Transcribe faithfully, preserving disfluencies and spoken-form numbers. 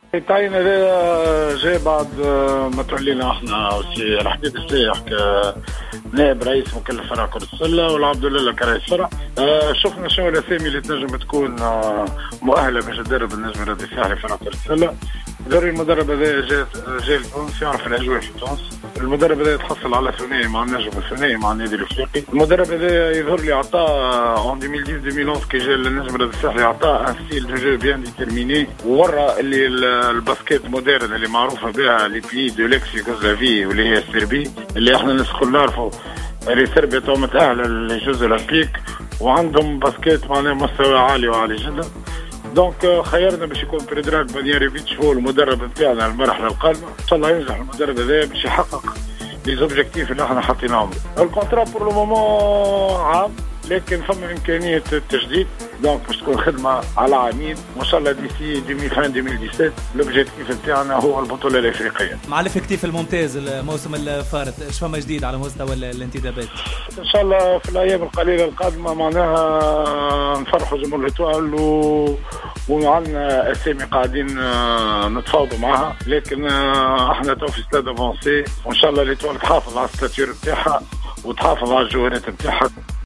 التعيين هذا جاي بعد ما تولينا احنا وسي الحديد السايح كنائب رئيس مكلف فرع كرة السلة والعبد لله كرئيس فرع. شفنا شنو الاسامي اللي تنجم تكون مؤهله باش تدرب النجم الرياضي الساحلي فرع كرة السلة. ذري المدرب هذا جاء جاي لتونس يعرف الاجواء في تونس. المدرب هذا يتحصل على ثنائي مع النجم الثنائي مع النادي الافريقي. المدرب هذا يظهر لي عطاه ان ألفين وعشرة ألفين وأحد كي جا للنجم الرياضي الساحلي عطاه ان ستيل دو جو بيان ديتيرميني وورا اللي الباسكيت مودرن اللي معروفه بها لي بي دو ليكس يوغوسلافي واللي هي السربي اللي احنا الناس الكل نعرفوا اللي صربيا تو متاهله للجوز اولمبيك وعندهم باسكيت معناه مستوى عالي وعالي جدا. دونك خيرنا باش يكون بريدراك بانياريفيتش هو المدرب نتاعنا المرحله القادمه. ان شاء الله ينجح المدرب هذا باش يحقق لي زوبجيكتيف اللي احنا حاطيناهم. الكونترا بور لو مومون عام لكن فما امكانيه التجديد دونك باش تكون خدمه على عامين وان شاء الله ديسي ألفين ألفين وسبعطاش لوبجيكتيف نتاعنا هو البطوله الافريقيه. مع الافكتيف الممتاز الموسم الفارط ايش فما جديد على مستوى الانتدابات؟ ان شاء الله في الايام القليله القادمه معناها نفرحوا جمهور الاتوال و... وعندنا اسامي قاعدين نتفاوضوا معها لكن احنا تو في ستاد افونسي وان شاء الله الاتوال تحافظ على الستاتير نتاعها وتحافظ على الجوهرات نتاعها.